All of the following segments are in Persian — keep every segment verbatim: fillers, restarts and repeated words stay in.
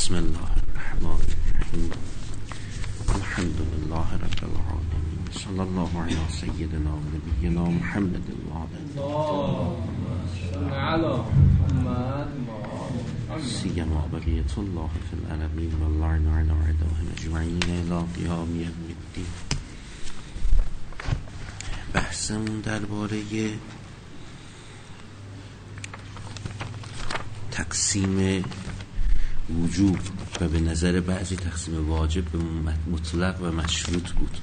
بسم الله الرحمن الرحیم. الحمد لله رب العالمین. صلی الله علی سیدنا و نبینا محمد سیما بقیت الله فی العالمین و اللعن علی اعدائهم اجمعین الی قیام یوم الدین. بحثمون درباره تقسیم وجوب و به نظر بعضی تقسیم واجب به مطلق و مشروط بود.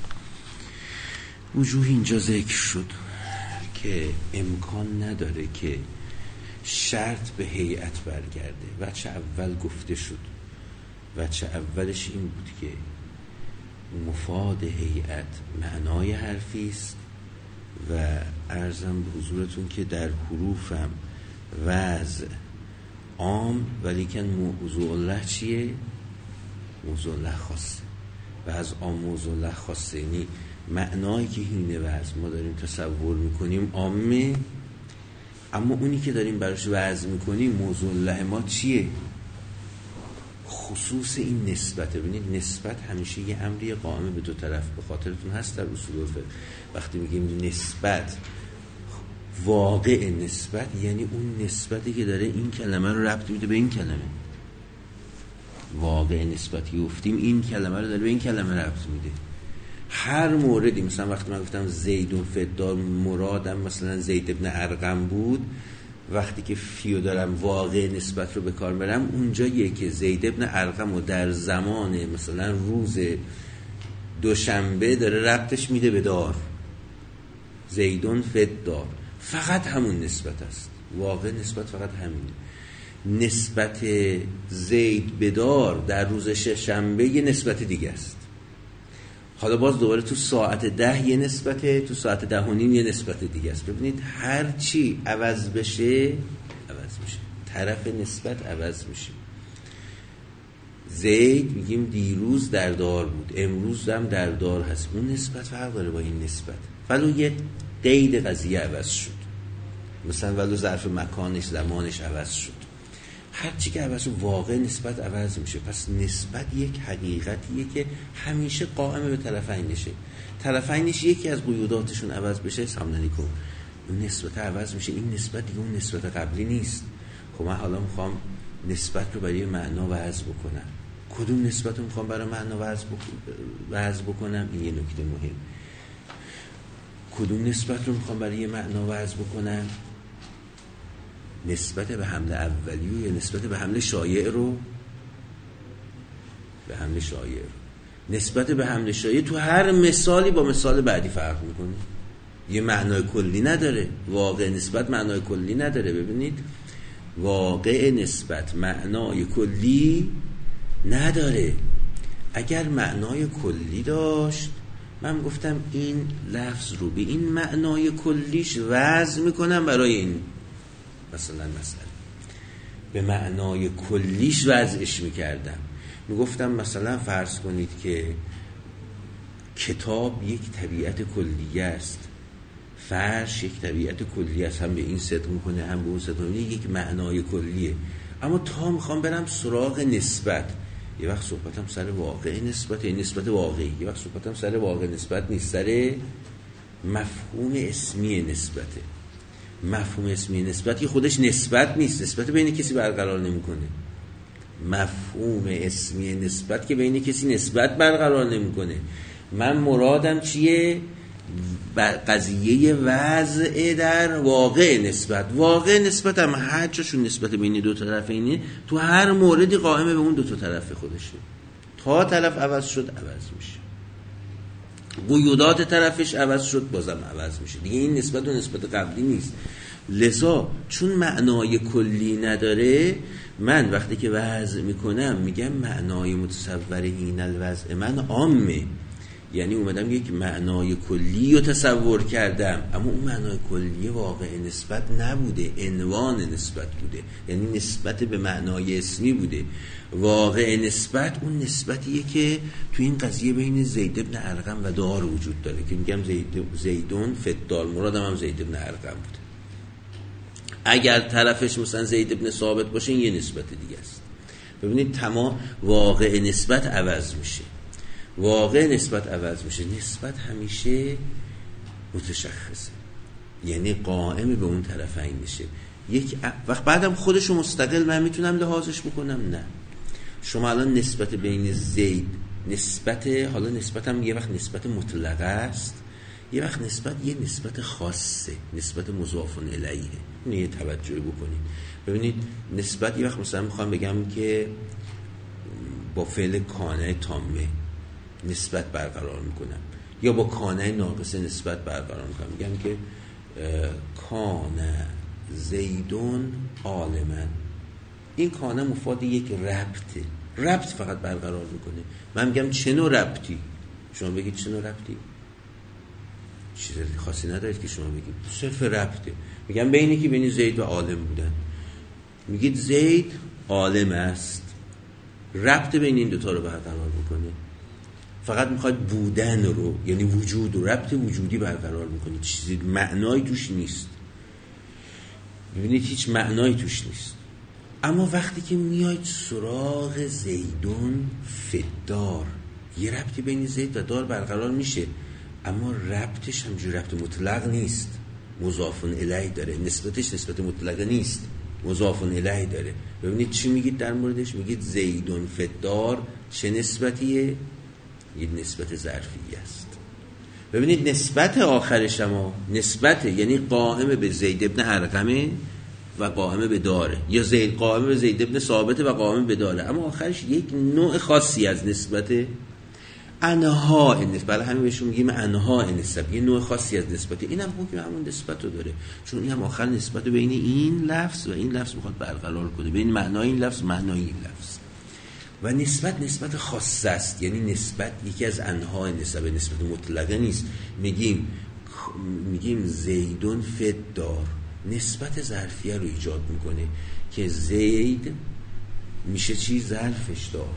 وجوه اینجا ذکر شد که امکان نداره که شرط به هیئت برگرده. وجه اول گفته شد، وجه اولش این بود که مفاد هیئت معنای حرفی است و عرضم به حضورتون که در حروفم وضع عام ولیکن موضوع الله چیه؟ موضوع الله خاصه و از عام موضوع الله خاصه، یعنی معنایی که هینه وضع ما داریم تصور میکنیم عامه، اما اونی که داریم براش وضع میکنیم موضوع الله ما چیه؟ خصوص این نسبته. ببینید نسبت همیشه یه امری قائم به دو طرف، به خاطرتون هست در اصول فقه وقتی میگیم نسبت، واقع نسبت یعنی اون نسبتی که داره این کلمه رو ربط میده به این کلمه. واقع نسبتی گفتیم این کلمه رو داره به این کلمه ربط میده. هر موردی، مثلا وقتی من گفتم زیدون فدار، مرادم مثلا زید ابن ارقم بود، وقتی که فیو دارم واقع نسبت رو به کار برم، اونجاییه که زید ابن ارقم رو در زمان مثلا روز دوشنبه داره ربطش میده به دار، زیدون فدار، فقط همون نسبت است. واقع نسبت فقط همینه. نسبت زید به دار در روز شنبه یه نسبت دیگه است. حالا باز دوباره تو ساعت ده یه نسبته، تو ساعت ده و نیم یه نسبت دیگه است. ببینید هر چی عوض بشه عوض میشه، طرف نسبت عوض میشه. زید میگیم دیروز در دار بود، امروز هم در دار هست، اون نسبت فرق داره با این نسبت، ولو یه قید قضیه عوض شد، مثلا ولو ظرف مکانش زمانش عوض شد، هر چی که عوض شد واقع نسبت عوض میشه. پس نسبت یک حقیقتیه که همیشه قائم به طرفینشه. طرفینش یکی از قیوداتشون عوض بشه، سلام علیکم، اون نسبت عوض میشه. این نسبت دیگه اون نسبت قبلی نیست. خب من حالا میخوام نسبت رو برای معنا وضع بکنم. کدوم نسبت رو میخوام برای معنا وضع وضع بکنم؟ این یه نکته مهم. کدوم نسبت رو میخوام برای معنا وضع بکنم؟ نسبت به حمل اولیه یا نسبت به حمل شایع رو؟ به حمل شایع رو. نسبت به حمل شایع تو هر مثالی با مثال بعدی فرق میکنه، یه معنای کلی نداره. واقع نسبت معنای کلی نداره. ببینید واقع نسبت معنای کلی نداره. اگر معنای کلی داشت، من گفتم این لفظ رو به این معنای کلیش وضع میکنم برای این مثلا مثلا به معنای کلیش وضعش میکردم. میگفتم مثلا فرض کنید که کتاب یک طبیعت کلیه است، فرش یک طبیعت کلیه است، هم به این صدق میکنه هم به اون صدق میکنه، یک معنای کلیه. اما تا میخوام برم سراغ نسبت، یه وقت صحبتم سر واقع نسبت، یه نسبت واقعی، یه وقت صحبتم سر واقع نسبت نیست، سر مفهوم اسمی نسبته. مفهوم اسمی نسبت که خودش نسبت نیست، نسبت بین کسی برقرار نمیکنه. مفهوم اسمی نسبت که بین کسی نسبت برقرار نمیکنه. من مرادم چیه؟ قضیه وضع در واقع نسبت. واقع نسبت هم هر جاشون نسبت بین دو طرف اینه، تو هر موردی قائمه به اون دو تا طرف خودشه. تا طرف عوض شد عوض میشه، قیودات طرفش عوض شد بازم عوض میشه دیگه. این نسبت و نسبت قبلی نیست. لذا چون معنای کلی نداره، من وقتی که وضع میکنم میگم معنای متصور این الوضع من عامه، یعنی اومدم یک معنای کلی رو تصور کردم، اما اون معنای کلی واقع نسبت نبوده، عنوان نسبت بوده، یعنی نسبت به معنای اسمی بوده. واقع نسبت اون نسبتیه که تو این قضیه بین زید ابن ارقم و دار وجود داره که میگم زید زیدون فدار، مرادم هم زید ابن ارقم بود. اگر طرفش مثلا زید ابن ثابت باشه این یه نسبت دیگه است. ببینید تمام واقع نسبت عوض میشه، واقع نسبت عوض میشه، نسبت همیشه متشخصه، یعنی قائم به اون طرفین میشه. یک وقت بعدم خودشو مستقل من میتونم لحاظش بکنم؟ نه. شما الان نسبت بین زید، نسبت حالا نسبتم یه وقت نسبت مطلقه است، یه وقت نسبت یه نسبت خاصه، نسبت مضاف الیه. اینو یه توجه بکنید. ببینید نسبت یه وقت مثلا میخوام بگم که با فعل کانه تامه نسبت برقرار میکنم، یا با کانه ناقصه نسبت برقرار میکنم، میگم که کانه زیدون عالمن. این کانه مفاد یک ربطه، ربط فقط برقرار میکنه. من میگم چه نوع ربطی؟ شما بگید چه نوع ربطی؟ چیز خاصی ندارید که شما بگید، صرف ربطه. میگم بینی که بین زید و عالم بودن، میگید زید عالم است، ربط بین این دوتا رو برقرار میکنه. فقط میخواد بودن رو، یعنی وجود و ربط وجودی برقرار میکنه، چیزی معنایی توش نیست. ببینید هیچ معنایی توش نیست. اما وقتی که میاید سراغ زیدون فدار، یه ربطی بین زید و دار برقرار میشه، اما ربطش همجور ربط مطلق نیست، مضاف الیه داره، نسبتش نسبت مطلقه نیست، مضاف الیه داره. ببینید چی میگید در موردش؟ میگید زیدون فدار چه نسبتیه؟ یه نسبت ظرفی است. ببینید نسبت آخرش هم نسبت، یعنی قائم به زید ابن ارقمه و قائم به داره، یا زید قائم به زید ابن ثابته و قائم به داره، اما آخرش یک نوع خاصی از نسبت انها نسبت، برای همین بهشون میگیم انها نسبت، یه نوع خاصی از نسبت. این هم حکم همون نسبت رو داره، چون این هم آخر نسبت بین این لفظ و این لفظ میخواد برقرار کنه، بین معنای این لفظ معنای این لفظ. و نسبت نسبت خاص است، یعنی نسبت یکی از انها نسبت، نسبت مطلقه نیست. میگیم میگیم زیدون فدار، نسبت ظرفیه رو ایجاد میکنه که زید میشه چی؟ ظرفش دار.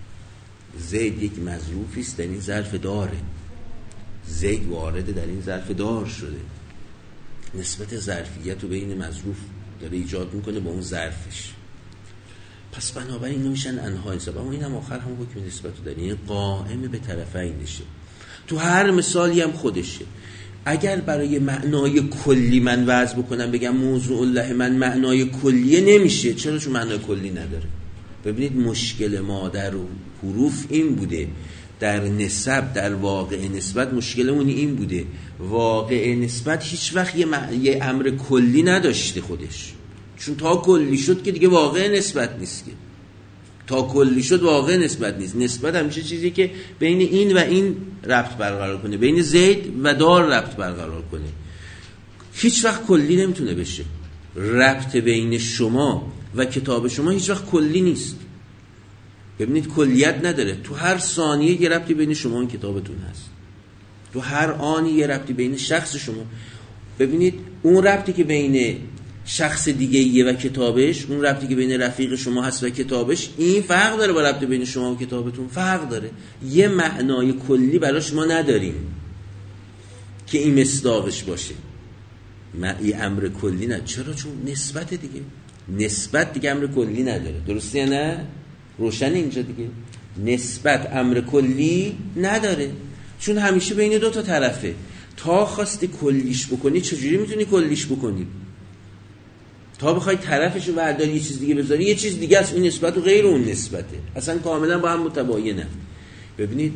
زید یک مظروفی است در این ظرف داره، زید وارد در این ظرف دار شده، نسبت ظرفیت رو بین مظروف داره ایجاد میکنه با اون ظرفش. پس بنابراین اینو میشن انها نسبت، اما این هم آخر هم حکم نسبت رو داره، یعنی قائم به طرفینشه. تو هر مثالی هم خودشه. اگر برای معنای کلی من وضع بکنم بگم موضوع الله من معنای کلیه، نمیشه. چرا؟ چون معنای کلی نداره. ببینید مشکل ما در حروف این بوده، در نسب، در واقع نسبت مشکلمون این بوده، واقع نسبت هیچ وقت یه, مع... یه امر کلی نداشته خودش، چون تا کلی شد که دیگه واقع نسبت نیست، که تا کلی شد واقع نسبت نیست. نسبت همیشه چیزی که بین این و این ربط برقرار کنه، بین زید و دار ربط برقرار کنه، هیچ وقت کلی نمیتونه بشه. ربط بین شما و کتاب شما هیچ وقت کلی نیست. ببینید کلیت نداره، تو هر ثانیه یه ربطی بین شما و کتابتون هست، تو هر آنی یه ربطی بین شخص شما. ببینید اون ربطی که بین شخص دیگه یه و کتابش، اون ربطی که بین رفیق شما هست و کتابش، این فرق داره با ربط بین شما و کتابتون، فرق داره. یه معنای کلی براش ما نداریم که این مصداقش باشه، این امر کلی نه. چرا؟ چون نسبت دیگه، نسبت دیگه امر کلی نداره. درسته یا نه؟ روشن اینجا دیگه. نسبت امر کلی نداره، چون همیشه بین دو تا طرفه. تا خواستی کلیش بکنی چجوری میتونی کلیش بکنی؟ تا بخوای طرفشو برداری یه چیز دیگه بذاری، یه چیز دیگه است. این نسبت و غیر اون نسبته، اصلا کاملا با هم متباینه. ببینید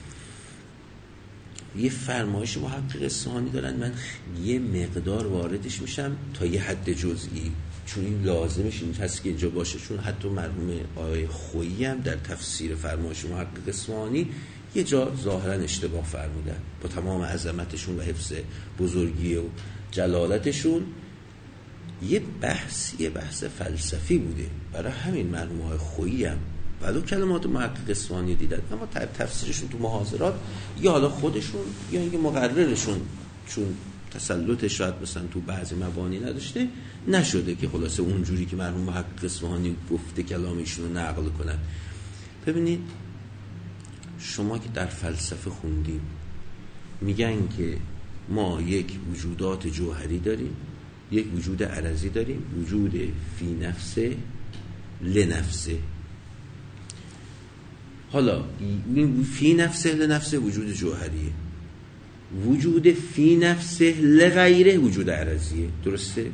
یه فرمایش محقق اصفهانی دارن، من یه مقدار واردش میشم تا یه حد جزئی، چون این لازمش این هست که اینجا باشه، چون حتی مرحوم آقای خویی هم در تفسیر فرمایش محقق اصفهانی یه جا ظاهرا اشتباه فرمودن، با تمام عظمتشون و حفظ بزرگی و جلالتشون. یه بحث یه بحث فلسفی بوده، برای همین مرحوم آقای خویی هم ولو کلمات محقق اصفهانی دیدن، اما تفسیرشون تو محاضرات یا حالا خودشون یا اینکه مقررشون چون تسلط شاید مثلا تو بعضی مبانی نداشته نشده که خلاصه اونجوری که مرحوم محقق اصفهانی گفته کلامشون رو نقل کنن. ببینید شما که در فلسفه خوندیم، میگن که ما یک وجودات جوهری داریم، یک وجود عرضی داریم، وجود فی نفسه لنفسه، حالا این فی نفسه لنفسه وجود جوهریه، وجود فی نفسه لغیره وجود عرضیه. درسته؟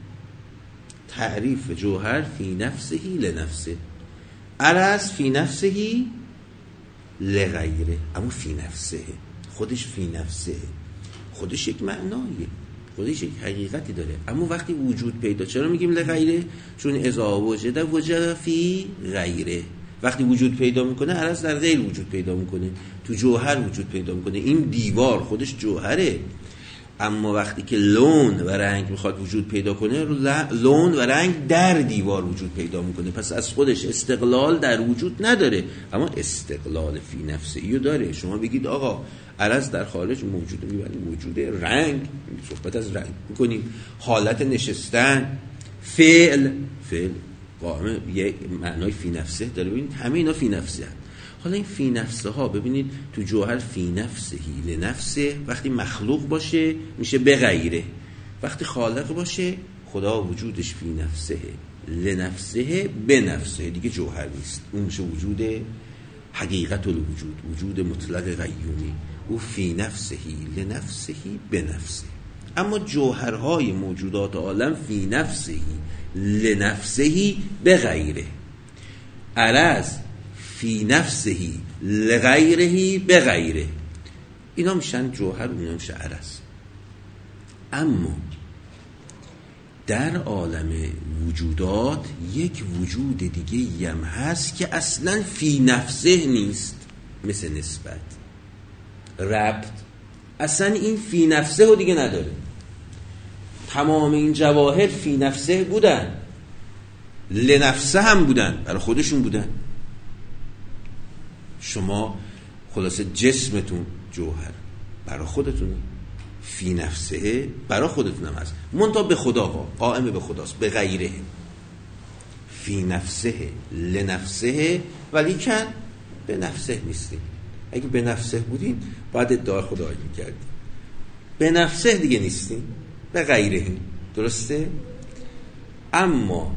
تعریف جوهر فی نفسهی لنفسه، عرض فی نفسهی لغیره. اما فی نفسه خودش فی نفسه خودش یک معناییه، خودش یک حقیقتی داره. اما وقتی وجود پیدا، چرا میگیم لغیره؟ چون اذا وجد وجد فی غیره. وقتی وجود پیدا میکنه عرض در غیر وجود پیدا میکنه، تو جوهر وجود پیدا میکنه. این دیوار خودش جوهره، اما وقتی که لون و رنگ میخواد وجود پیدا کنه، لون و رنگ در دیوار وجود پیدا میکنه. پس از خودش استقلال در وجود نداره، اما استقلال فی نفسه‌ای رو داره. شما بگید آقا عرض در خارج موجوده، میبینید وجود رنگ، صحبت از رنگ میکنیم، حالت نشستن، فعل فعل قائم یه معنای فی نفسه داره. ببینید همه اینا فی نفسه هست. حالا این فی نفسه ها ببینید تو جوهر فی نفسهی لنفسه، وقتی مخلوق باشه میشه بغیره، وقتی خالق باشه خدا وجودش فی نفسه لنفسه به نفسه، دیگه جوهر نیست، اون میشه وجود حقیقت الوجود، وجود مطلق قیومی. او فی نفسهی لنفسهی به نفسه. اما جوهرهای موجودات عالم فی نفسهی لنفسهی به غیره، عرض فی نفسهی لغیرهی به غیره. اینا میشن جوهر و اینا میشه عرض. اما در عالم وجودات یک وجود دیگه هم هست که اصلا فی نفسه نیست، مثل نسبت، ربط. اصلا این فی نفسه رو دیگه نداره. تمام این جواهر فی نفسه بودن، لنفسه هم بودن، برای خودشون بودن. شما خلاصه جسمتون جوهر برای خودتون، فی نفسه برای خودتون هم هست، منتها به خدا قائم به خداست، به غیره. فی نفسه لنفسه ولی کن به نفسه نیستیم. اگه به نفسه بودین باید ادعا خدایی میکردیم، به نفسه دیگه نیستیم، به غیره. درسته؟ اما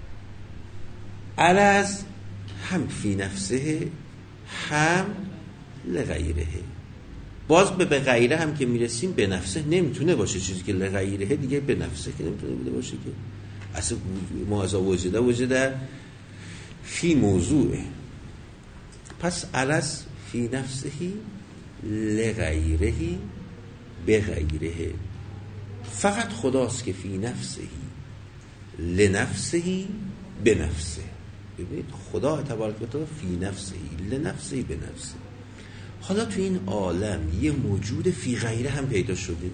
عرض هم فی نفسه هم لغیره. باز به به غیره هم که میرسیم به نفسه نمیتونه باشه، چیزی که لغیره دیگه به نفسه که نمیتونه بوده باشه که اصلا ما از وجده وجده فی موضوعه. پس عرض فی نفسهی لغیرهی به غیره. فقط خداست که فی نفسهی لنفسهی به نفسه. ببینید خدا تبارک و تعالی فی نفسهی لنفسهی به نفسه. حالا تو این عالم یه موجود فی غیره هم پیدا شده.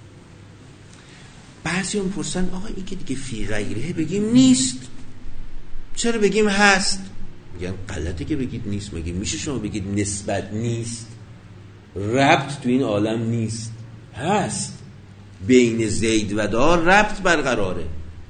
بعضی هم پرسن آقا این که دیگه فی غیره بگیم نیست، چرا بگیم هست؟ میگن غلطه که بگید نیست. مگه میشه شما بگید نسبت نیست، ربط تو این عالم نیست؟ هست، بین زید و دار ربط برقراره.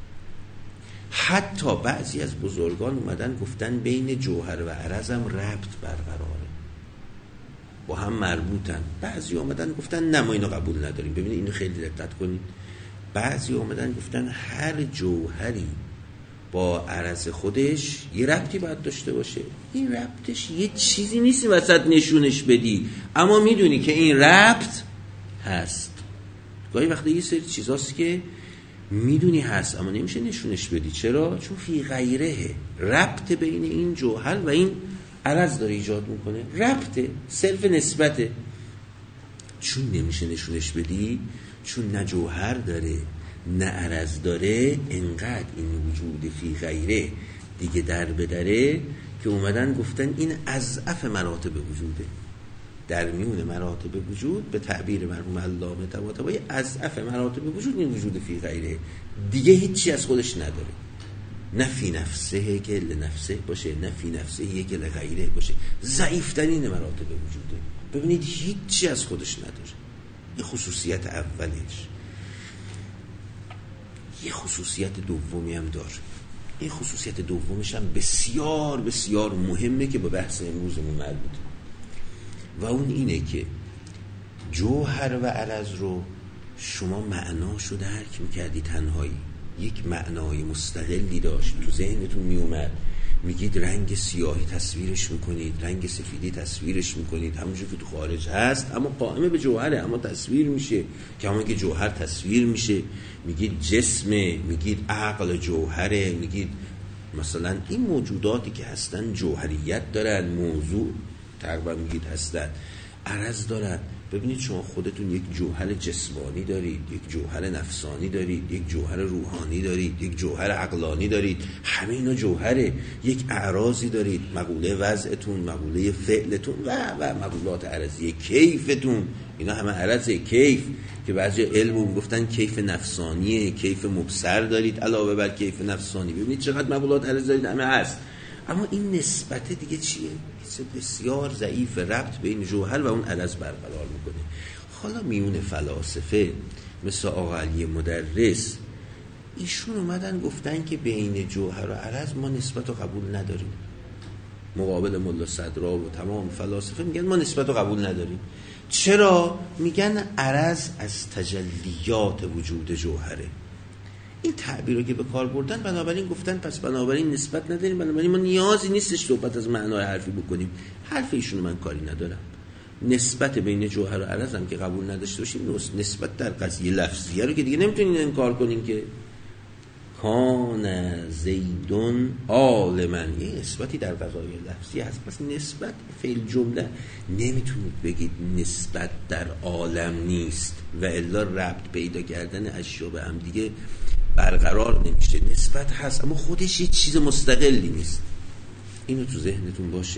حتی بعضی از بزرگان اومدن گفتن بین جوهر و عرض هم ربط برقراره، با هم مربوطن. بعضی اومدن گفتن نه ما اینو قبول نداریم. ببینید اینو خیلی دقت کنید. بعضی اومدن گفتن هر جوهری با عرض خودش یه ربطی باید داشته باشه. این ربطش یه چیزی نیست وسط نشونش بدی، اما میدونی که این ربط هست. گاهی وقتا یه سری چیزاست که میدونی هست اما نمیشه نشونش بدی. چرا؟ چون فی غیره، ربط بین این جوهر و این عرض داره ایجاد میکنه. ربطه، صرف نسبته. چون نمیشه نشونش بدی، چون نه جوهر داره نه عرض داره، انقدر این وجود فی غیره دیگه در بدره که اومدن گفتن این اضعف مراتب وجوده. در میون مراتب وجود به تعبیر مرحوم علامه طباطبایی اضعف مراتب وجود این وجود فی غیره، دیگه هیچی از خودش نداره. نه فی نفسه که لنفسه باشه، نه فی نفسه که لغیره باشه. ضعیفترین مراتب وجوده. ببینید هیچی از خودش نداره. یه خصوصیت اولش، یه خصوصیت دومی هم داره. این خصوصیت دومش هم بسیار بسیار مهمه که به بحث امروزمون مربوطه، و اون اینه که جوهر و عرض رو شما معناشو درک میکردی تنهایی، یک معنای مستقلی داشت، تو ذهنتون میومد، میگید رنگ سیاهی تصویرش میکنید، رنگ سفیدی تصویرش میکنید، همونجور که تو خارج هست اما قائم به جوهره، اما تصویر میشه که همون که جوهر تصویر میشه. میگید جسمه، میگید عقل جوهره، میگید مثلا این موجوداتی که هستن جوهریت دارن، موضوع تقریبا میگید هستن، عرض دارن. ببینید شما خودتون یک جوهر جسمانی دارید، یک جوهر نفسانی دارید، یک جوهر روحانی دارید، یک جوهر عقلانی دارید، همه اینا جوهره. یک اعراضی دارید، مقوله وضعتون، مقوله فعلتون و و مقولات عرضی کیفتون، اینا همه عرضه. کیف که بعضی علم گفتن کیف نفسانیه، کیف مبصر دارید علاوه بر کیف نفسانی. ببینید چقدر مقولات عرضی دارید، همه هست. اما این نسبت دیگه چیه؟ بسیار ضعیف، ربط بین جوهر و اون عرض برقرار میکنه. حالا میون فلاسفه مثل آقا علی مدرس، ایشون اومدن گفتن که بین جوهر و عرض ما نسبت رو قبول نداریم. مقابل ملا صدرا و تمام فلاسفه میگن ما نسبت رو قبول نداریم. چرا؟ میگن عرض از تجلیات وجود جوهره. این تعبیر رو که به کار بردن، بنابراین گفتن پس بنابراین نسبت نداریم، بنابراین ما نیازی نیستش صحبت از معنای حرفی بکنیم. حرف ایشونو من کاری ندارم. نسبت بین جوهر و عرض هم که قبول نداشته باشیم، نسبت در قضیه لفظیه رو که دیگه نمیتونین انکار کنین که کان زیدون عالما، یه نسبتی در قضایای لفظی هست. پس نسبت فعل جمله نمیتونید بگید نسبت در عالم نیست و الا ربط پیدا کردن اشیا به هم دیگه برقرار نمیشه. نسبت هست اما خودش یه چیز مستقلی نیست. اینو تو ذهنتون باشه.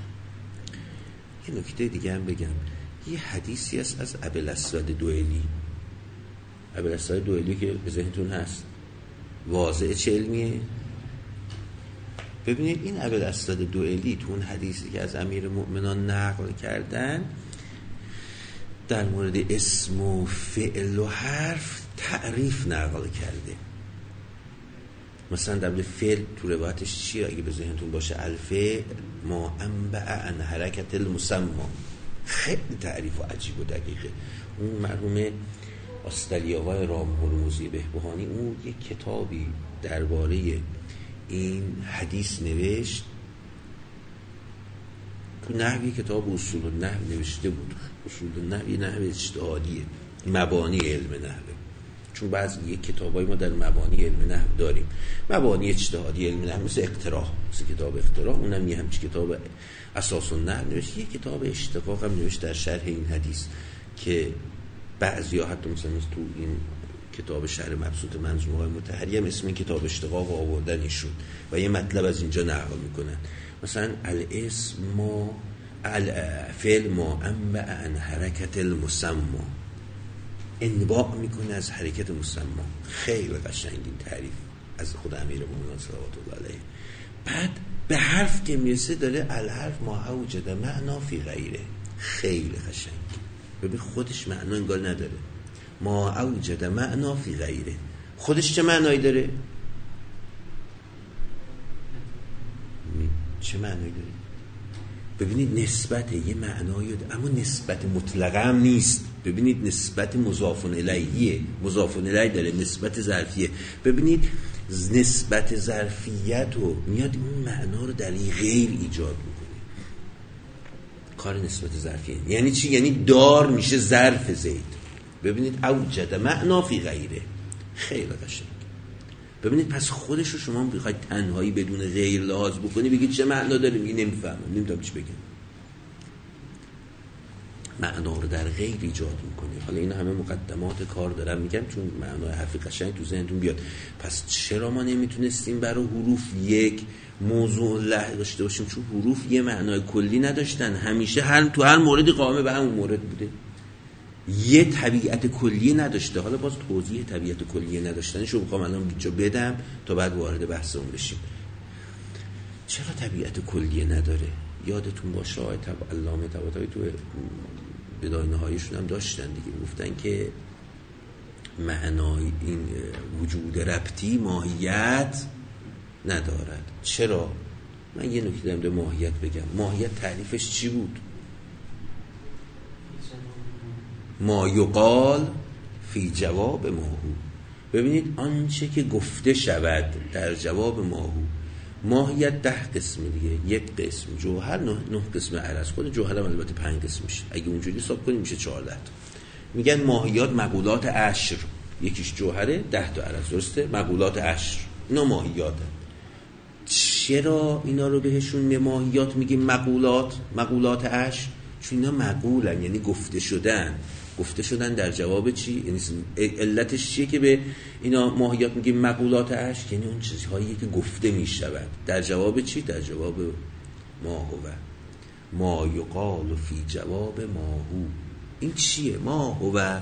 یه نکته دیگه هم بگم، یه حدیثی هست از ابوالاسود دوئلی. ابوالاسود دوئلی که به ذهنتون هست، واضع چه علمیه؟ ببینید این ابوالاسود دوئلی تو اون حدیثی که از امیر مؤمنان نقل کردن در مورد اسم و فعل و حرف تعریف نقل کرده. مثلا در مورد فعل تو روایتش چیه اگه به ذهنتون باشه؟ الفعل ما انبع عن حرکت المسمى. خیلی تعریف و عجیب و دقیقه. اون مرحوم آستالیاوای رام هرمزی بهبهانی اون یک کتابی درباره این حدیث نوشت. تو نحوی کتاب اصول النحو نوشته بود. اصول النحو یه نحو اجتهادیه، مبانی علم نحوه. چون بعضی یک کتابای ما در مبانی علم نحو داریم، مبانی اجتهادی علم نحو مثل اقتراح، مثل کتاب اقتراح، اونم یه همچین کتاب اساس النحو نوشت. یه کتاب اشتقاق هم نوشت در شرح این حدیث که بعضیا حتی مثلا تو این کتاب شرح مبسوط منظومه مطهری هم اسم این کتاب اشتقاق آوردن ایشون و یه مطلب از اینجا نقل میکنن. مثلا الاسم ما الفعل ما انبع عن حرکت المسمى، انباع میکنه از حرکت مسمى. خیلی قشنگ این تعریف از خود امیرالمومنین صلوات الله علیه. بعد به حرف که میرسه داره الحرف ما اوجد معنا فی غیره. خیلی قشنگ. ببین خودش معنا انگار نداره. ما اوجد معنا فی غیره، خودش چه معنایی داره؟ چه معنایی داره؟ ببینید نسبت یه معنایی داره اما نسبت مطلقه هم نیست. ببینید نسبت مضاف الیه، مضاف الیه داره، نسبت ظرفیه. ببینید نسبت ظرفیت رو میاد این معنا رو در این غیر ایجاد میکنه. کار نسبت ظرفیه یعنی چی؟ یعنی دار میشه ظرف زید. ببینید اوجد معنا فی غیره. خیلی قشنگ. ببینید پس خودش رو شما بخواید تنهایی بدون غیر لحاظ بکنی بگید چه معنا داره، میگی نمیفهمم، نمیدونم چی بگم. معنا رو در غیر ایجاد میکنه. حالا اینا همه مقدمات کار دارم میگم چون معنای حرف قشنگ تو ذهنتون بیاد. پس چرا ما نمیتونستیم برای حروف یک موضوع له داشته باشیم؟ چون حروف یه معنای کلی نداشتن، همیشه هر تو هر موردی قائم به همون مورد بوده، یه طبیعت کلیه نداشته. حالا باز توضیح طبیعت کلیه نداشتنشو میخوام الان اینجا بدم تا بعد وارد بحث اون بشیم. چرا طبیعت کلیه نداره؟ یادتون باشه آیه تب علامه طباطبایی تو بدای نهاییشون هم داشتن دیگه، گفتن که معنای این وجود ربطی ماهیت ندارد. چرا؟ من یه نکته دارم در ماهیت بگم. ماهیت تعریفش چی بود؟ ما یقال فی جواب ماهو. ببینید آنچه که گفته شود در جواب ماهو. ماهیت ده قسم دیگه، یک قسم جوهر، نه, نه قسم عرض. خود جوهر هم البته پنج قسم میشه، اگه اونجوری حساب کنیم میشه چهارده تا. میگن ماهیات مقولات عشر، یکیش جوهره، ده تا عرض، درسته؟ مقولات عشر اینا ماهیاته. چرا اینا رو بهشون به ماهیات میگیم مقولات، مقولات عشر؟ چون اینا مقولن، یعنی گفته شدن. گفته شدن در جواب چی؟ یعنی علتش چیه که به اینا ماهیات میگیم مقولات عشق؟ یعنی اون چیزهایی که گفته میشود در جواب چی؟ در جواب ما هو. ما یقال فی جواب ما هو. این چیه؟ ما هو.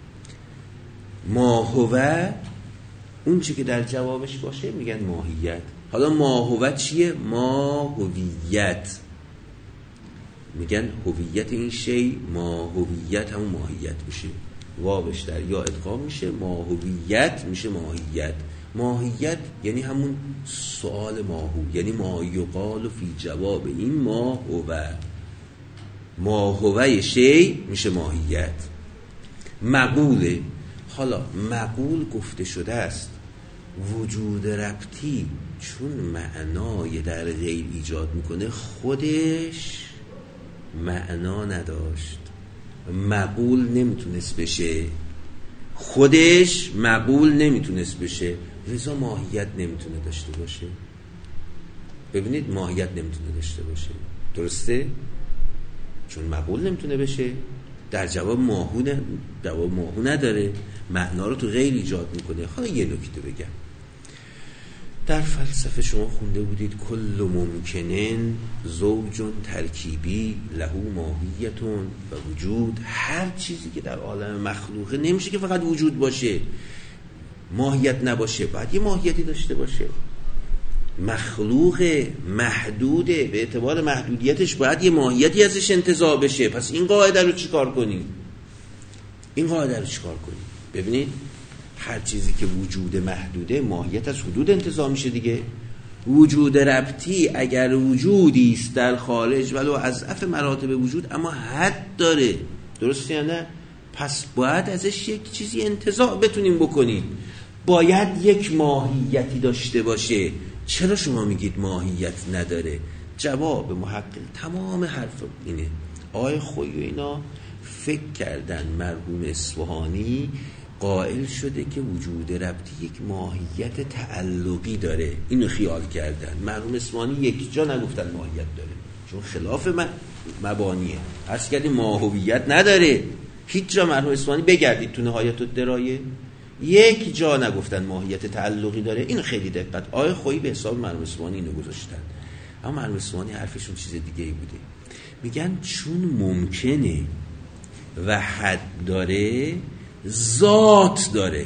ما هو اون چی که در جوابش باشه میگن ماهیت. حالا ما هو چیه؟ ما هویت. میگن هویت این شی، ما هویت همون ماهیت میشه. واوش در یا ادغام میشه، ما هویت میشه ماهیت. ماهیت یعنی همون سوال ما هو، یعنی ما یقال فی جواب این ما هو. ما هو شی میشه ماهیت. مقوله. حالا مقول گفته شده است، وجود ربطی چون معنای در غیر ایجاد میکنه خودش معنا نداشت، مقول نمیتونست بشه، خودش مقول نمیتونست بشه، لذا ماهیت نمیتونه داشته باشه. ببینید ماهیت نمیتونه داشته باشه، درسته؟ چون مقول نمیتونه بشه، در جواب ماهو نه، جواب ماهو نداره، معنا رو تو غیر ایجاد میکنه. حالا یه نکته بگم، در فلسفه شما خونده بودید کل ممکنن زوجون ترکیبی لهو ماهیتون و وجود. هر چیزی که در عالم مخلوقه نمیشه که فقط وجود باشه، ماهیت نباشه، باید یه ماهیتی داشته باشه. مخلوق محدوده، به اعتبار محدودیتش باید یه ماهیتی ازش انتزاع بشه. پس این قاعده رو چیکار کنیم؟ این قاعده رو چیکار کنیم؟ ببینید هر چیزی که وجود محدوده ماهیت از حدود انتزاع میشه دیگه. وجود ربطی اگر وجودی است در خارج ولو از اضعف مراتب وجود اما حد داره، درسته یا نه؟ پس باید ازش یک چیزی انتزاع بتونیم بکنیم، باید یک ماهیتی داشته باشه. چرا شما میگید ماهیت نداره؟ جواب محقق تمام حرف اینه. آقای خویی و اینا فکر کردن مرحوم اصفهانی قائل شده که وجود ربطی یک ماهیت تعلقی داره، اینو خیال کردن. مرحوم اصفهانی یک جا نگفتن ماهیت داره، چون خلاف مبانیه. عرض کردیم ماهویت نداره، هیچ جا مرحوم اصفهانی بگردید تو نهایت الدرایه یک جا نگفتن ماهیت تعلقی داره. اینو خیلی دقت آقای خویی به حساب مرحوم اصفهانی اینو گذاشتن. اما مرحوم اصفهانی حرفشون چیز دیگه ای بوده. میگن چون ممکنه و حد داره، ذات داره،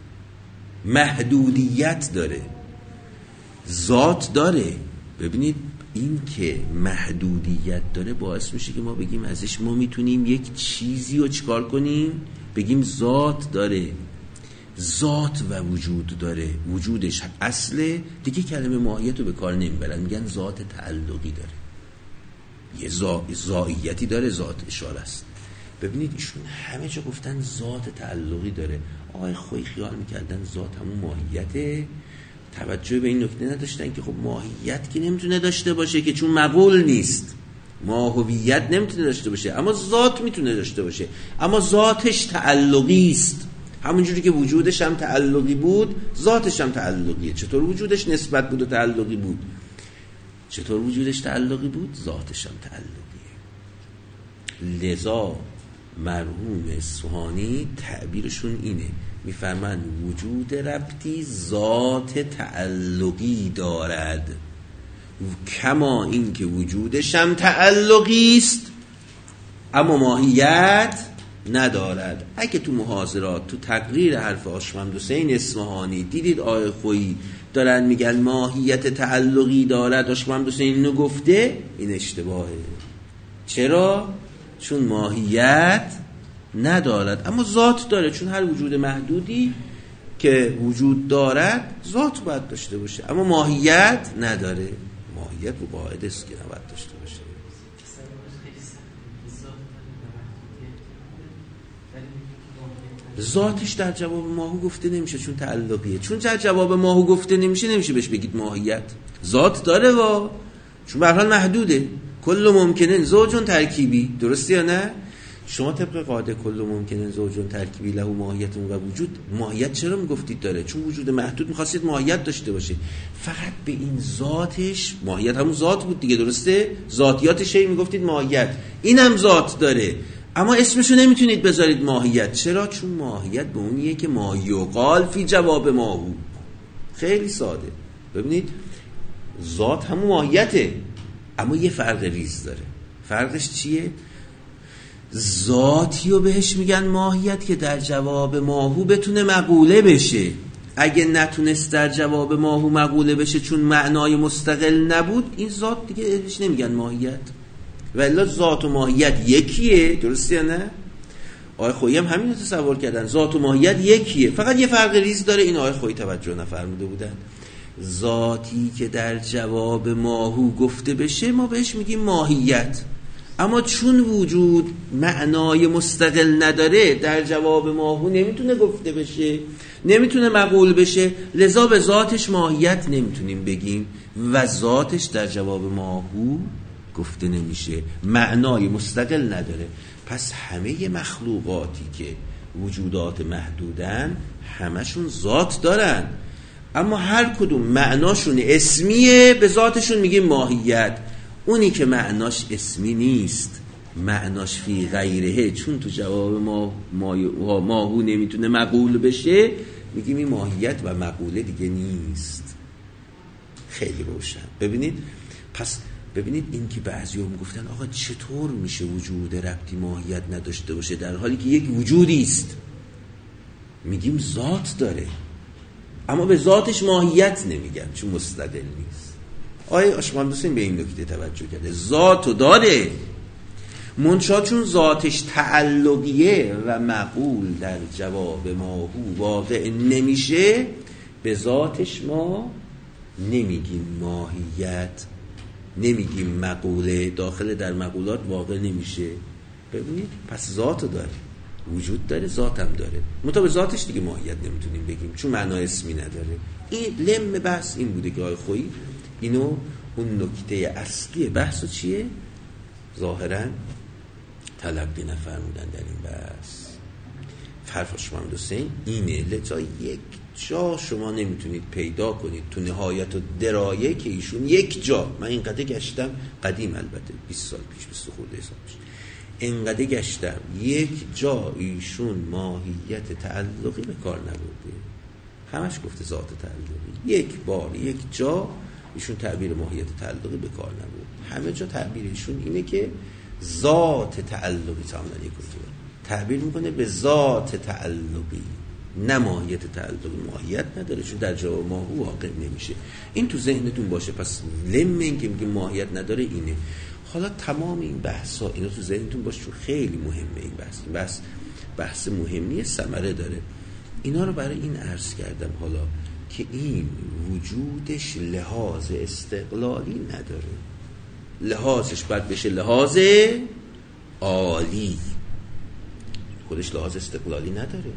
محدودیت داره، ذات داره. ببینید این که محدودیت داره باعث میشه که ما بگیم ازش ما میتونیم یک چیزی رو چیکار کنیم؟ بگیم ذات داره، ذات و وجود داره، وجودش اصله دیگه. کلمه ماهیت رو به کار نمیبرن، میگن ذات تعلقی داره، یه ذاتیتی داره، ذات اشاره است. ببینید ایشون همه جا گفتن ذات تعلقی داره. آقای خویی خیال میکردن ذات همون ماهیته، توجه به این نکته نداشتن که خب ماهیت که نمیتونه داشته باشه که چون مقول نیست، ماهویت نمیتونه داشته باشه، اما ذات میتونه داشته باشه، اما ذاتش تعلقی است. همونجوری که وجودش هم تعلقی بود ذاتش هم تعلقیه. چطور وجودش نسبت بود و تعلقی بود؟ چطور وجودش تعلقی بود؟ ذاتش هم تعلقیه. لذا مرحوم اصفهانی تعبیرشون اینه، میفرمند وجود ربطی ذات تعلقی دارد، کما این که وجودش هم تعلقی است اما ماهیت ندارد. اگه تو محاضرات تو تقریر حرف آشمند حسین اصفهانی دیدید آقای خویی دارن میگن ماهیت تعلقی دارد، آشمند حسین اینو گفته، این اشتباهه. چرا؟ چون ماهیت ندارد اما ذات داره، چون هر وجود محدودی که وجود دارد ذات باید داشته باشه اما ماهیت نداره. ماهیت رو قاعده است که نباید داشته باشه. ذاتش در جواب ماهو گفته نمیشه چون تعلقیه، چون در جواب ماهو گفته نمیشه نمیشه بهش بگید ماهیت. ذات داره وا، چون به هر حال محدوده. کل ممکنن زوجون ترکیبی، درسته یا نه؟ شما طبق قاعده کل ممکنن زوجون ترکیبی له ماهیت و وجود، ماهیت چرا میگفتید داره؟ چون وجود محدود میخواستید ماهیت داشته باشه. فقط به این ذاتش، ماهیت همون ذات بود دیگه، درسته؟ ذاتیات شی میگفتید ماهیت، اینم ذات داره، اما اسمشو نمیتونید بذارید ماهیت. چرا؟ چون ماهیت به اونیه که ما یقال فی جواب ماهو. خیلی ساده. ببینید ذات همون ماهیته، اما یه فرق ریز داره. فرقش چیه؟ ذاتی رو بهش میگن ماهیت که در جواب ماهو بتونه مقوله بشه. اگه نتونست در جواب ماهو مقوله بشه چون معنای مستقل نبود، این ذات دیگه بهش نمیگن ماهیت. ولی ذات و ماهیت یکیه، درسته یا نه؟ آقای خویی هم همین رو تصور کردن، ذات و ماهیت یکیه، فقط یه فرق ریز داره. این آقای خویی توجه نفرموده بودن. ذاتی که در جواب ماهو گفته بشه ما بهش میگیم ماهیت، اما چون وجود معنای مستقل نداره در جواب ماهو نمیتونه گفته بشه، نمیتونه مقول بشه، لذا به ذاتش ماهیت نمیتونیم بگیم و ذاتش در جواب ماهو گفته نمیشه، معنای مستقل نداره. پس همه مخلوقاتی که وجودات محدودن همشون ذات دارن، اما هر کدوم معناشون اسمیه، به ذاتشون میگیم ماهیت. اونی که معناش اسمی نیست، معناش فی غیره، چون تو جواب ما ماهو نمیتونه مقول بشه، میگیم این ماهیت و مقوله دیگه نیست. خیلی روشن. ببینید پس ببینید این که بعضی هم گفتن آقا چطور میشه وجود ربطی ماهیت نداشته باشه در حالی که یک وجودی است؟ میگیم ذات داره، اما به ذاتش ماهیت نمیگن چون مستقل نیست. آیا شما دوستین به این نکته توجه کرده؟ ذاتو داره، منشا چون ذاتش تعلقیه و مقول در جواب ماهو واقع نمیشه، به ذاتش ما نمیگیم ماهیت، نمیگیم مقوله، داخل در مقولات واقع نمیشه. ببینید پس ذاتو داره، وجود داره، ذاتم داره، منتها به ذاتش دیگه ماهیت نمیتونیم بگیم چون معنای اسمی نداره. این لم بحث این بوده که آقای خویی اینو اون نکته اصلی بحثو چیه؟ ظاهرا تلقی نفرمودن در این بحث. فرق شما دوستین اینه، لذا یک جا شما نمیتونید پیدا کنید تو نهایت و درایه که ایشون یک جا، من اینقدر گشتم قدیم، البته بیست سال پیش، بیست خورده سال پیش اینقدر گشتم، یک جا ایشون ماهیت تعلقی به کار نبرده، همش گفته ذات تعلقی. یک بار یک جا ایشون تعبیر ماهیت تعلقی به کار نبرد، همه جا تعبیر ایشون اینه که ذات تعلقی تعاملی کنه، تعبیر میکنه به ذات تعلقی، نه ماهیت تعلقی. ماهیت نداره چون در جواب ماهو واقع نمیشه. این تو ذهنتون باشه. پس لم این که میگه ماهیت نداره اینه. حالا تمام این بحث ها اینا تو ذهنتون باشه چون خیلی مهمه. این بحث بحث بحث مهمیه، ثمره داره. اینا رو برای این عرض کردم حالا که این وجودش لحاظ استقلالی نداره، لحاظش باید بشه لحاظ عالی، خودش لحاظ استقلالی نداره.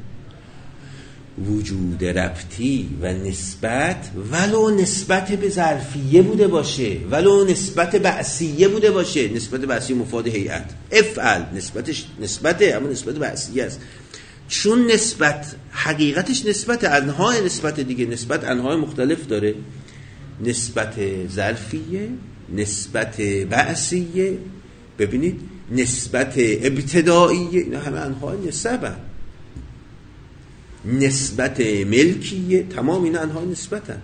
وجود ربطی و نسبت ولو نسبت به ظرفیه بوده باشه، ولو نسبت بعثیه بوده باشه، نسبت بعثیه مفاد هیئت، افعل نسبتش نسبته اما نسبت بعثیه است، چون نسبت حقیقتش نسبت انواع نسبت دیگه، نسبت انواع مختلف داره، نسبت ظرفیه، نسبت بعثیه، ببینید نسبت ابتداییه، اینا همه انواع نسبه، نسبت ملکیه، تمام اینا انواع نسبتن.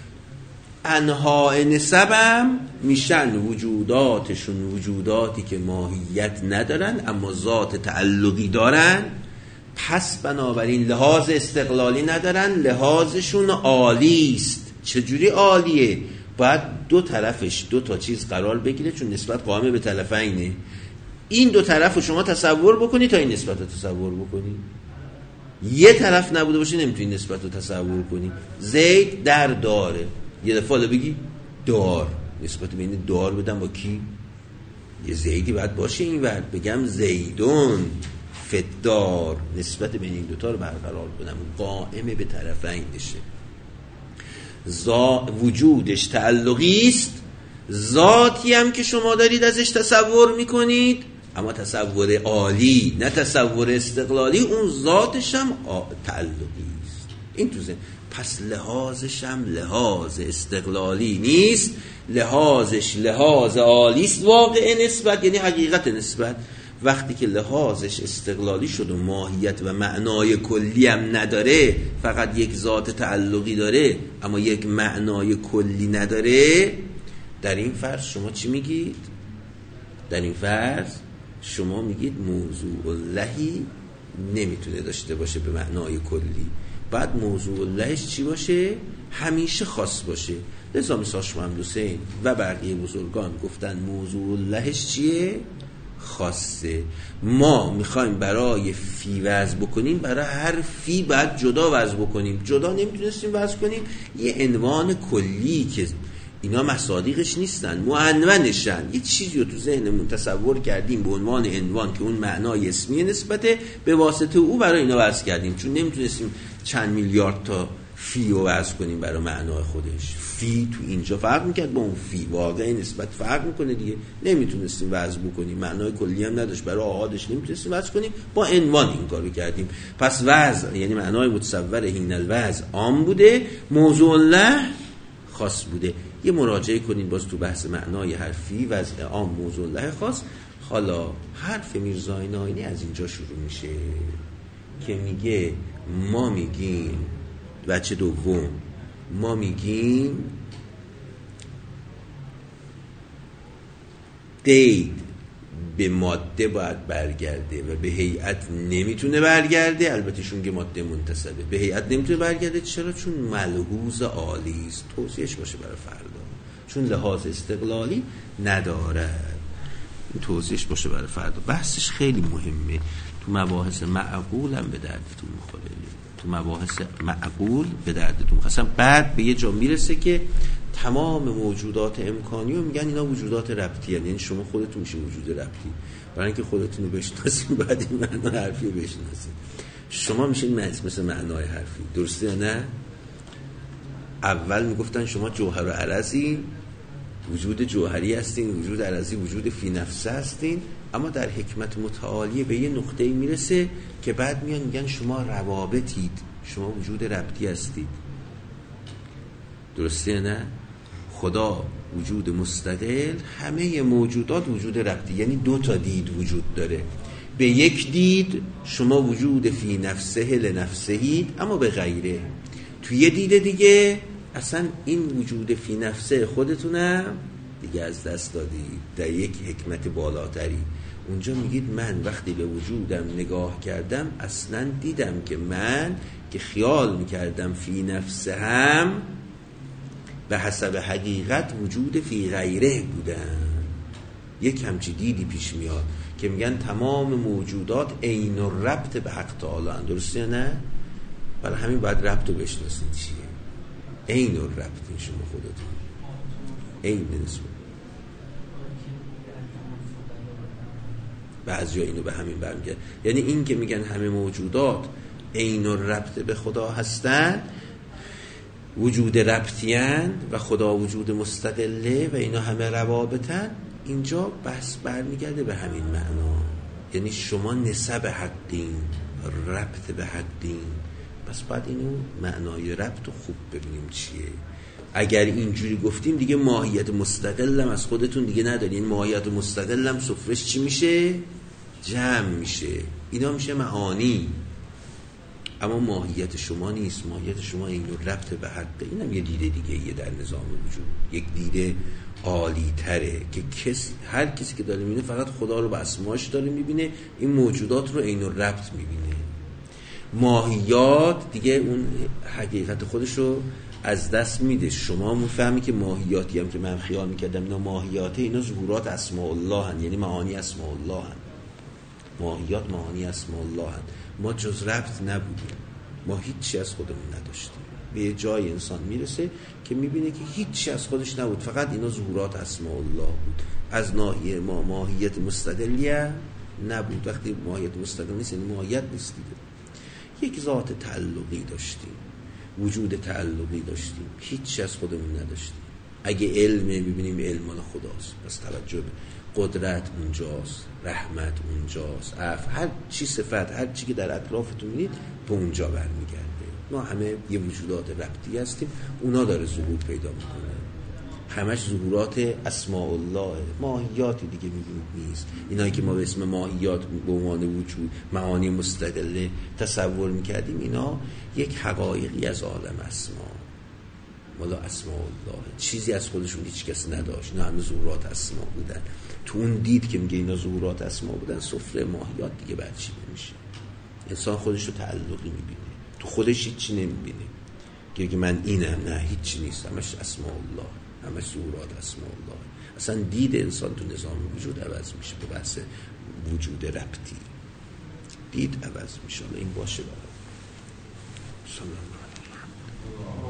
انواع نسبم میشن وجوداتشون وجوداتی که ماهیت ندارن اما ذات تعلقی دارن، پس بنابراین لحاظ استقلالی ندارن، لحاظشون عالی است. چجوری عالیه؟ باید دو طرفش دو تا چیز قرار بگیره چون نسبت قائم به طرفینه. این دو طرف رو شما تصور بکنی تا این نسبت رو تصور بکنی. یه طرف نبوده باشه نمیتونی نسبت رو تصور کنی. زید در داره، یه دفعه حالا بگی دار، نسبت بین دار بدم با کی؟ یه زیدی باید باشه این ورد، بگم زیدون فدار، نسبت بین این دوتا رو برقرار کنم، قائم به طرفین بشه. زا وجودش تعلقی است، ذاتی هم که شما دارید ازش تصور میکنید، اما تصور عالی نه تصور استقلالی، اون ذاتش هم تعلقی است. این تو ذهن. پس لحاظش هم لحاظ استقلالی نیست، لحاظش لحاظ عالی است. واقع نسبت یعنی حقیقت نسبت. وقتی که لحاظش استقلالی شد و ماهیت و معنای کلی هم نداره، فقط یک ذات تعلقی داره اما یک معنای کلی نداره، در این فرض شما چی میگید؟ در این فرض شما میگید موضوع اللهی نمیتونه داشته باشه به معنای کلی. بعد موضوع اللهش چی باشه؟ همیشه خاص باشه. لذا مثلا شمام حسین و بقیه بزرگان گفتن موضوع اللهش چیه؟ خاصه. ما میخوایم برای فی وضع بکنیم، برای هر فی باید جدا وضع بکنیم. جدا نمیتونستیم وضع کنیم، یه عنوان کلی که اینا مصادیقش نیستن، معنونشن، یه چیزی رو تو ذهنمون تصور کردیم به عنوان عنوان که اون معنای اسمی نسبته، به واسطه او برای اینا وضع کردیم، چون نمیتونستیم چند میلیارد تا فی رو وضع کنیم برای معنای خودش. فی تو اینجا فرق میکرد با اون فی، واقعی نسبت فرق میکنه دیگه، نمیتونستیم وضع بکنیم، معنای کلی هم نداشت، برای آحادش نمیتونستیم وضع کنیم، با عنوان این کارو کردیم. پس وضع یعنی معنای متصور هین الوضع عام بوده، موضوع الله خاص بوده. یه مراجعه کنین باز تو بحث معنای حرفی وضع عام موضوع الله خاص. حالا حرف میرزا ناینی از اینجا شروع میشه که میگه ما میگیم بچه دوم، ما میگیم قید به ماده باید برگرده و به هیئت نمیتونه برگرده. البته شون که ماده منتسبه، به هیئت نمیتونه برگرده. چرا؟ چون ملحوظ عالی است. توضیحش باشه برای فردا، چون لحاظ استقلالی نداره. توضیحش باشه برای فردا. بحثش خیلی مهمه، تو مباحث معقول هم به دردتون میخوره، تو مباحث معقول به دردتون اصلا. بعد به یه جا میرسه که تمام موجودات امکانی رو میگن اینا وجودات ربطی هستند، یعنی شما خودتون میشه وجود ربطی، برای اینکه خودتون رو بشناسید بعد این معنای حرفی رو بشناسید. شما میشین مثل معنای حرفی، درسته یا نه؟ اول میگفتن شما جوهر و عرضی، وجود جوهری هستین، وجود عرضی وجود فی نفسه هستین، اما در حکمت متعالیه به یه نقطه‌ای میرسه که بعد میان میگن شما روابطید، شما وجود ربطی هستید، درسته نه؟ خدا وجود مستقل، همه موجودات وجود ربطی، یعنی دو تا دید وجود داره. به یک دید شما وجود فی نفسه لنفسهید، اما به غیره. تو یه دید دیگه اصلا این وجود فی نفسه خودتونم دیگه از دست دادید در یک حکمت بالاتری. اونجا میگید من وقتی به وجودم نگاه کردم اصلا دیدم که من که خیال میکردم فی نفسه هم به حسب حقیقت وجود فی غیره بودم. یک همچی دیدی پیش میاد که میگن تمام موجودات عین الربط به حق تعالی هستند، درسته نه؟ برای همین باید ربط رو بشناسید چیه. عین الربط شما خودتون عین نسبت. بعضی ها اینو به همین برمیگرد، یعنی این که میگن همه موجودات عین الربط به خدا هستن، وجود ربطیان و خدا وجود مستقله و اینا همه روابطن، اینجا بحث برمیگرده به همین معنا. یعنی شما نسب حقین، ربط به حقین. پس بعد اینو معنای ربط رو خوب ببینیم چیه. اگر اینجوری گفتیم دیگه ماهیت مستقلم از خودتون دیگه ندارین. ماهیت مستقلم صفرش چی میشه؟ جمع میشه. اینا میشه معانی، اما ماهیت شما نیست. ماهیت شما این ربط به حق. اینم یه دیده دیگه یه در نظام وجود، یک دیده عالی تره که کس هر کسی که داره میبینه فقط خدا رو به اسماش داره میبینه، این موجودات رو عین الربط میبینه. ماهیات دیگه اون حقیقت خودش رو از دست میده. شما میفهمی که ماهیاتی هم که من خیال میکردم اینا ماهیاته، اینا ظهورات اسماء الله هن، یعنی معانی اسماء الله هن. ماهیات معانی اسماء الله هن. ما جز ربط نبودیم، ما هیچی از خودمون نداشتیم. به یه جای انسان میرسه که میبینه که هیچی از خودش نبود، فقط اینا ظهورات اسماء الله بود. از ناحیه ما ماهیت مستقلیه نبود. وقتی ماهیت مستقل نیست یعنی ماهیت نیست دیگه. یک ذات تعلقی داشتیم وجود تعلقی داشتیم، هیچی از خودمون نداشتیم. اگه علمه میبینیم علم مال خداست، بس توجه به قدرت اونجاست، رحمت اونجاست، عفو، هر چی صفت، هر چی که در اطرافتون میبینید به اونجا برمیگرده. ما همه یه وجودات ربطی هستیم، اونا داره ظهور پیدا میکنه، همش ظهورات اسماء الله، ماهیاتی دیگه میبینید نیست. اینایی که ما به اسم ماهیات به عنوان وجود معانی مستقله تصور میکردیم، اینا یک حقایقی از عالم اسما، مالا اسماء الله، چیزی از خودشون هیچ کس نداشت، نه همه ظهورات اسما بودن. تو اون دید که میگه اینا ظهورات اسما بودن، سفره ماهیات دیگه برچیده میشه. انسان خودش رو تعلقی میبینه، تو خودش هیچی نمیبینه که من اینم، نه هیچی نیست، همش اسماء الله، همش ظهورات اسماء الله. اصلا دید انسان تو نظام وجود عوض میشه به بحث وجود ربطی، دید عوض میشه. این باشه برای صلی الله علیه و